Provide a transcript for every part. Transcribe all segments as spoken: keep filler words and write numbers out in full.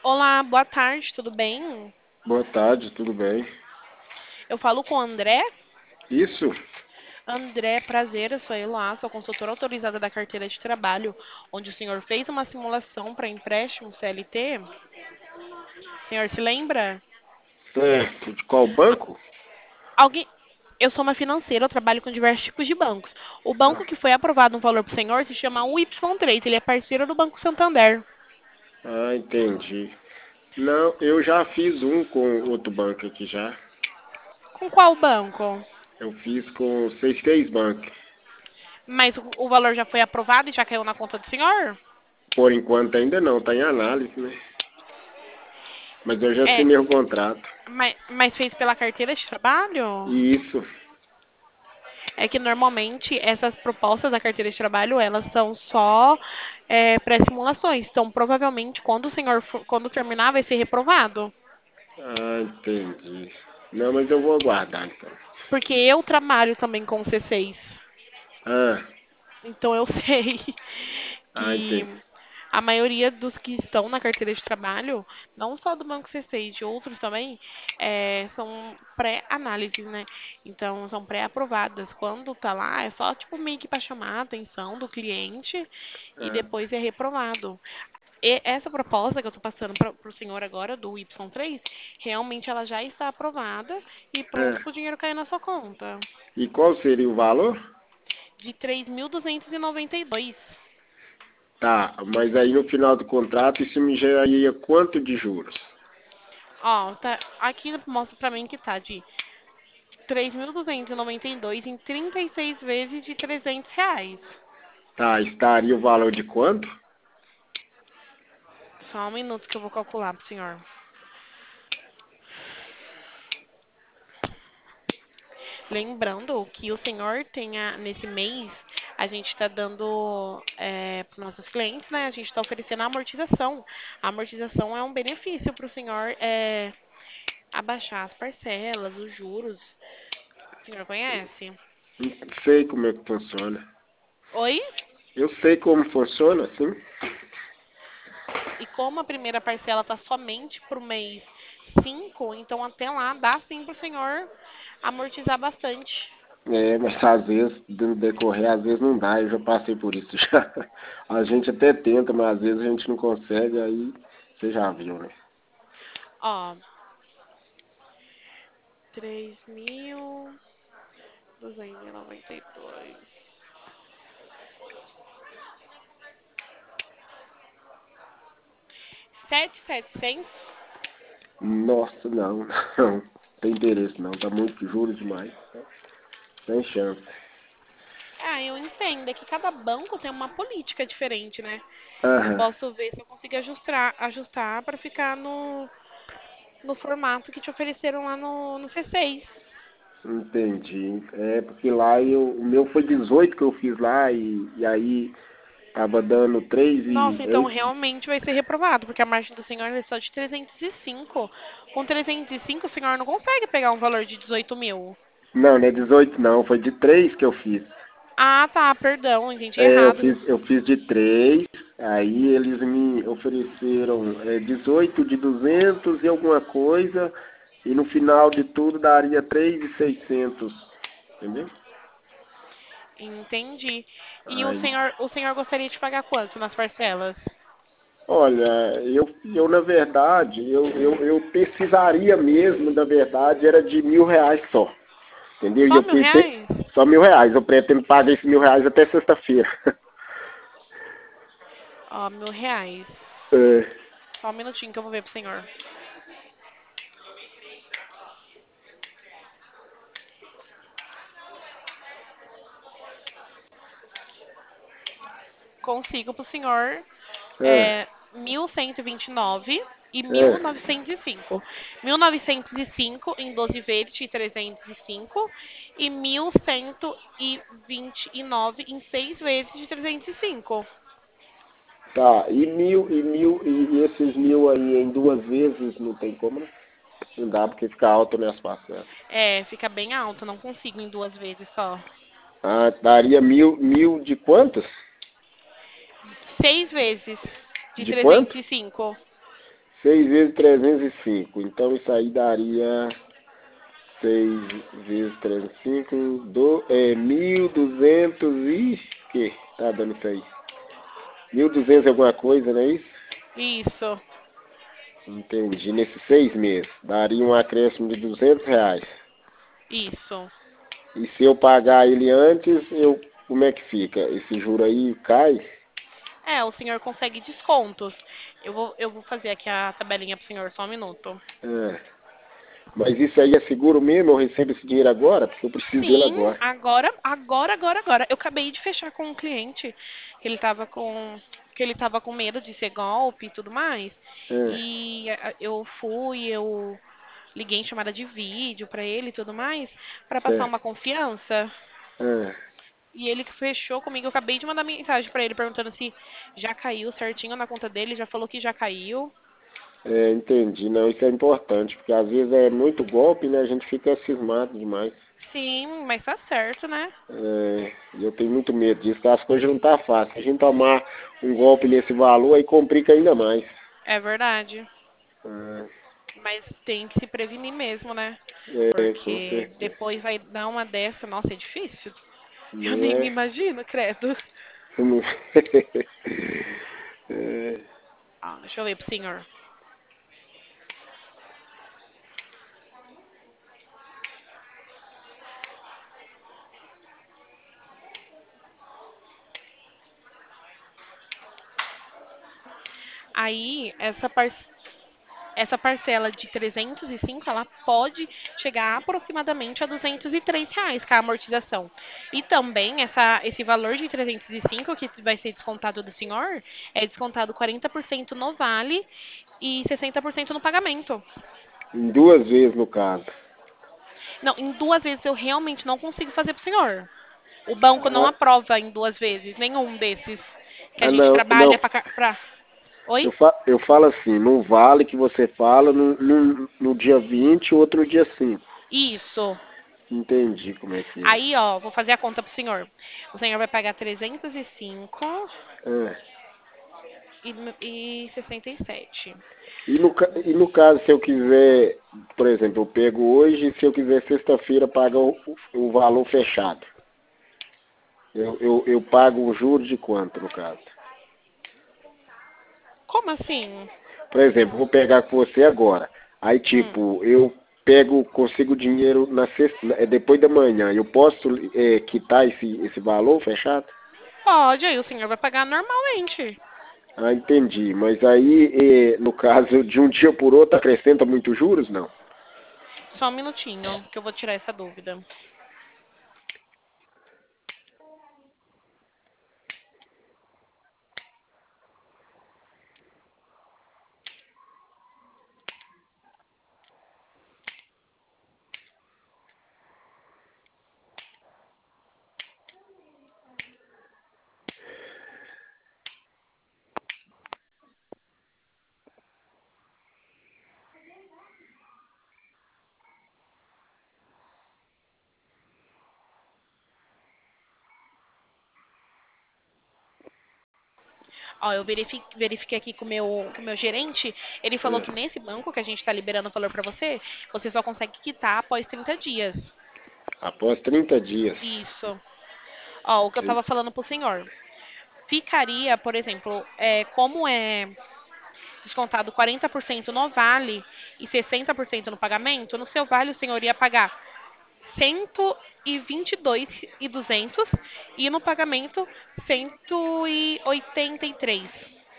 Olá, boa tarde, tudo bem? Boa tarde, tudo bem? Eu falo com o André. Isso? André, prazer, eu sou a Eloá, sou consultora autorizada da carteira de trabalho, onde o senhor fez uma simulação para empréstimo C L T. O senhor se lembra? Certo. De qual banco? Alguém... Eu sou uma financeira, eu trabalho com diversos tipos de bancos. O banco Ah, que foi aprovado um valor para o senhor se chama U Y três, ele é parceiro do Banco Santander. ah, entendi. Não, eu já fiz um com outro banco aqui já. Com qual banco? Eu fiz com o C seis Bank. Mas o o valor já foi aprovado e já caiu na conta do senhor? Por enquanto ainda não, está em análise, né? Mas eu já É, assinei o contrato. mas, mas fez pela carteira de trabalho? Isso. É que normalmente essas propostas da carteira de trabalho, elas são só é, pré-simulações. Então, provavelmente, quando o senhor for- quando terminar, vai ser reprovado. Ah, entendi. Não, mas eu vou aguardar então. Porque eu trabalho também com C seis. Ah, Então, eu sei ah, que entendi. a maioria dos que estão na carteira de trabalho, não só do Banco C seis, de outros também, é, são pré-análises, né? Então, são pré-aprovadas. Quando tá lá, é só tipo meio que para chamar a atenção do cliente e Ah, depois é reprovado. E essa proposta que eu estou passando para o senhor agora, do Y três, realmente ela já está aprovada e pronto para o ah. dinheiro cair na sua conta. E qual seria o valor? De três mil duzentos e noventa e dois. Tá, mas aí no final do contrato isso me geraria quanto de juros? Ó, tá, aqui mostra para mim que tá de três mil duzentos e noventa e dois em trinta e seis vezes de trezentos reais. Tá, estaria o valor de quanto? Só um minuto que eu vou calcular pro senhor. Lembrando que o senhor tenha, nesse mês, a gente está dando é, para nossos clientes, né? A gente está oferecendo a amortização. A amortização é um benefício para o senhor é, abaixar as parcelas, os juros. O senhor conhece? Sei como é que funciona. Oi? Eu sei como funciona, sim. E como a primeira parcela está somente para o mês cinco, então até lá dá sim para o senhor amortizar bastante. É, mas às vezes, no decorrer, às vezes não dá. Eu já passei por isso já. A gente até tenta, mas às vezes a gente não consegue, aí você já viu, né? Ó, três mil duzentos e noventa e dois. Sete mil e setecentos. Nossa, não, não. Tem interesse não, tá muito juros demais. Sem chance. Ah, eu entendo. É que cada banco tem uma política diferente, né? Eu Aham, posso ver se eu consigo ajustar, ajustar para ficar no, no formato que te ofereceram lá no, no C seis. entendi. É, porque lá eu, o meu foi dezoito que eu fiz lá e, e aí tava dando três Nossa, e então oito. realmente vai ser reprovado, porque a margem do senhor é só de trezentos e cinco. Com trezentos e cinco, o senhor não consegue pegar um valor de dezoito mil. Não, não é dezoito não, foi de três que eu fiz. Ah, tá, perdão, entendi É, eu errado. fiz, eu fiz de três, aí eles me ofereceram é, dezoito de duzentos e alguma coisa, e no final de tudo daria três e seiscentos, entendeu? Entendi. E o Aí, senhor, o senhor gostaria de pagar quanto nas parcelas? olha, eu, eu na verdade, eu, eu, eu precisaria mesmo, na verdade, era de mil reais só, entendeu? E Só eu mil pretendo, reais? só mil reais, eu pretendo pagar esses mil reais até sexta-feira. Ó, mil reais. É, Só um minutinho que eu vou ver pro senhor. Consigo pro senhor é, é, mil cento e vinte e nove e mil é. novecentos e cinco. Mil novecentos e cinco em doze vezes de trezentos e cinco e mil cento e vinte e nove em seis vezes de trezentos e cinco. Tá, e mil, e mil, e, e esses mil aí em duas vezes não tem como, né? Não dá porque fica alto minhas parcelas. É, fica bem alto, não consigo em duas vezes só. Ah, daria mil, mil de quantos? Seis vezes de De quanto? trezentos e cinco. seis vezes trezentos e cinco. Então isso aí daria seis vezes trezentos e cinco, do, é, mil e duzentos e... que? Tá dando isso aí. mil e duzentos e alguma coisa, não é isso? Isso, Entendi. Nesses seis meses. Daria um acréscimo de duzentos reais. isso. E se eu pagar ele antes, eu, como é que fica? Esse juro aí cai? É, o senhor consegue descontos. Eu vou, eu vou fazer aqui a tabelinha pro senhor, só um minuto. É. Mas isso aí é seguro mesmo? Eu recebo esse dinheiro agora? Porque eu preciso dele Sim, agora. agora, agora, agora, agora. Eu acabei de fechar com um cliente que ele tava com que ele tava com medo de ser golpe e tudo mais. É, E a- eu fui, eu liguei em chamada de vídeo pra ele e tudo mais, pra passar certo. uma confiança. É, E ele que fechou comigo. Eu acabei de mandar mensagem pra ele perguntando se já caiu certinho na conta dele. Já falou que já caiu. é, entendi. Não, isso é importante, porque às vezes é muito golpe, né? A gente fica cismado demais. Sim, mas tá certo, né? É, e eu tenho muito medo disso, porque as coisas não tá fácil. Se a gente tomar um golpe nesse valor, aí complica ainda mais. É verdade. É, Mas tem que se prevenir mesmo, né? é, com Porque certeza. depois vai dar uma dessa. Nossa, é difícil. Eu Não nem me é. imagino, credo. Não... é, Ah, deixa eu ver pro senhor. Aí, essa, par essa parcela de trezentos e cinco, ela pode chegar aproximadamente a duzentos e três reais, com a amortização. E também, essa, esse valor de trezentos e cinco que vai ser descontado do senhor, é descontado quarenta por cento no vale e sessenta por cento no pagamento. em duas vezes no caso. Não, em duas vezes eu realmente não consigo fazer pro senhor. O banco não Ah, aprova em duas vezes, nenhum desses que a ah gente não, trabalha não. pra... ca- pra... Oi? Eu, fa eu falo assim, no vale que você fala no, no, no dia vinte, outro no dia cinco. Isso. Entendi como é que é. Aí, ó, vou fazer a conta pro senhor. O senhor vai pagar trezentos e cinco É. e, e sessenta e sete. E no, ca- e no caso, se eu quiser, por exemplo, eu pego hoje, se eu quiser sexta-feira pagar o, o valor fechado, eu, eu, eu pago o juros de quanto, no caso? Como assim? Por exemplo, vou pegar com você agora. Aí, Hum, tipo, eu pego, consigo dinheiro na sexta, é, depois da manhã. Eu posso é, quitar esse, esse valor fechado? pode, aí o senhor vai pagar normalmente. Ah, entendi. Mas aí, é, no caso, de um dia por outro, acrescenta muito juros? Não. Só um minutinho, que eu vou tirar essa dúvida. Ó, eu verifi- verifiquei aqui com o meu, com o meu gerente, ele falou que É, nesse banco que a gente está liberando o valor para você, você só consegue quitar após trinta dias. após trinta dias. Isso. Ó, o que eu En- estava falando pro senhor. Ficaria, por exemplo, é, como é descontado quarenta por cento no vale e sessenta por cento no pagamento, no seu vale o senhor ia pagar cento e vinte e dois e duzentos e no pagamento cento e oitenta e três.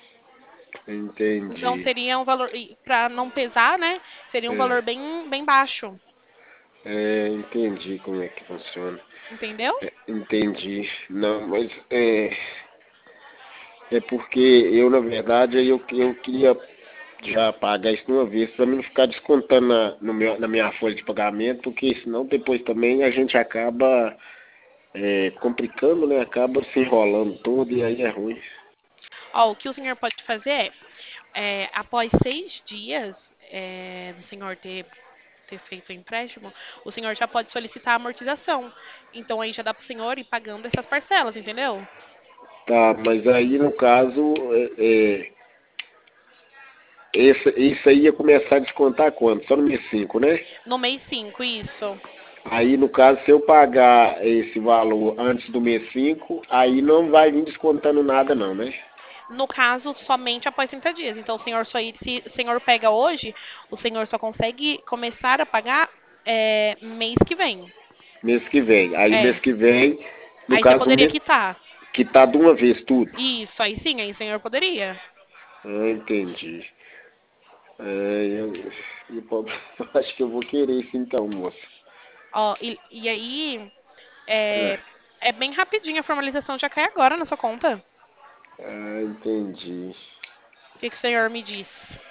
Então Entendi. seria um valor, para não pesar, né? Seria um É, valor bem, bem baixo, é, entendi como é que funciona. entendeu? É, entendi. Não, mas é, é porque eu, na verdade, eu, eu queria já pagar isso de uma vez, para mim não ficar descontando na, no meu, na minha folha de pagamento, porque senão depois também a gente acaba é, complicando, né? Acaba se enrolando todo e aí é ruim. Ó, o que o senhor pode fazer é, é, após seis dias é, do senhor ter, ter feito o empréstimo, o senhor já pode solicitar a amortização. Então aí já dá para o senhor ir pagando essas parcelas, entendeu? Tá, mas aí no caso, é, é, esse, isso aí ia começar a descontar quando? Só no mês cinco, né? No mês cinco, isso. Aí, no caso, se eu pagar esse valor antes do mês cinco, aí não vai vir descontando nada não, né? No caso, somente após trinta dias. Então, o senhor só, ir- se o senhor pega hoje, o senhor só consegue começar a pagar é, mês que vem. Mês que vem. Aí, mês É. que vem, no Aí você caso, poderia mês, quitar. quitar de uma vez tudo. Isso, aí sim, aí o senhor poderia. Ah, entendi. É, eu, eu, acho que eu vou querer isso então, moça. Ó, e, e aí, Ah, é, é bem rapidinho, a formalização já cai agora na sua conta. ah, entendi. O que, que o senhor me diz?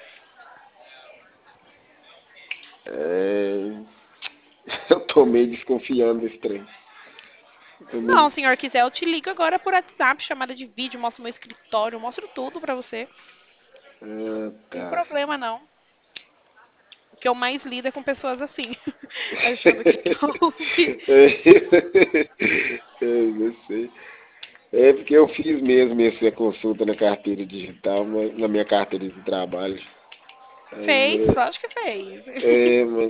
É, eu tô meio desconfiando desse trem. Tô Não, meio- se o senhor quiser, eu te ligo agora por WhatsApp, chamada de vídeo, mostro meu escritório, mostro tudo pra você. Ah, Não tem tá. problema, não. O que eu mais lido é com pessoas assim, achando que golpe. É, eu sei. É porque eu fiz mesmo essa consulta na carteira digital, mas- na minha carteira de trabalho. Fez, Mas, lógico que fez. é, é, mas...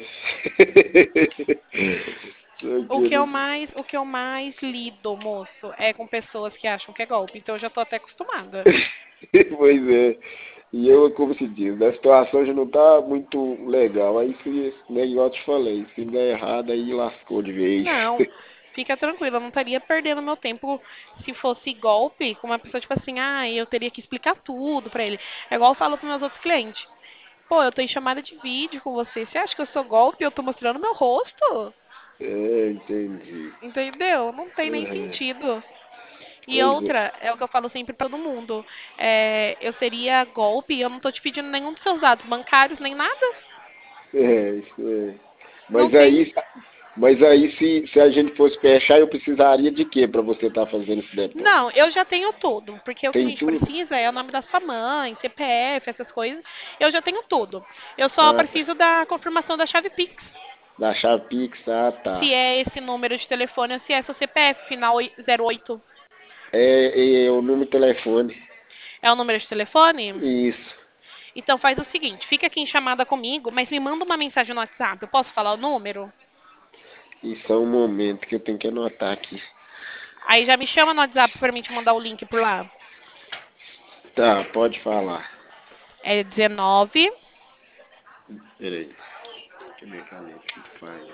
Só O que eu quero- mais, o que eu mais lido, moço, é com pessoas que acham que é golpe. Então eu já tô até acostumada. Pois é. E eu, como se diz, a situação já não tá muito legal. Aí, se, né, igual eu te falei, se der errado, aí lascou de vez. Não, fica tranquila, eu não estaria perdendo meu tempo se fosse golpe com uma pessoa tipo assim, ah, eu teria que explicar tudo pra ele. É igual eu falo pros meus outros clientes. Pô, eu tô em chamada de vídeo com você. Você acha que eu sou golpe? Eu tô mostrando meu rosto? É, entendi. Entendeu? Não tem nem Uhum. sentido. E Pois é. outra, é o que eu falo sempre pra todo mundo. É, eu seria golpe e eu não tô te pedindo nenhum dos seus dados bancários, nem nada. É, isso é. Não Mas tem. aí, mas aí se, se a gente fosse fechar, eu precisaria de quê para você estar fazendo esse depósito? Não, eu já tenho tudo, porque o que a Tem gente tudo? precisa é o nome da sua mãe, C P F, essas coisas. Eu já tenho tudo. Eu só Ah, tá. preciso da confirmação da chave Pix. Da chave Pix, ah, tá. Se é esse número de telefone ou se é seu C P F, final oi- zero oito. É, é o número de telefone. É o número de telefone? Isso. Então faz o seguinte, fica aqui em chamada comigo, mas me manda uma mensagem no WhatsApp. Eu posso falar o número? Isso é um momento que eu tenho que anotar aqui. Aí já me chama no WhatsApp pra mim te mandar o link por lá. Tá, pode falar. É dezenove, Peraí. Deixa eu ver a caneta que faz.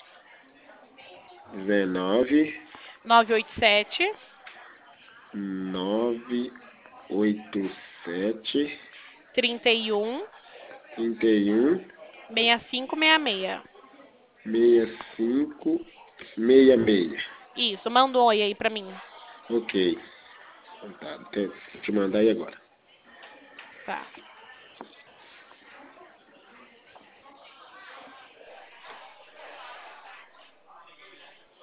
dezenove, nove oito sete, nove, oito, sete, trinta e um, trinta e um, sessenta e cinco sessenta e seis. sessenta e cinco, sessenta e seis. Isso, manda um oi aí pra mim. Ok. Então tá, vou te mandar aí agora. Tá.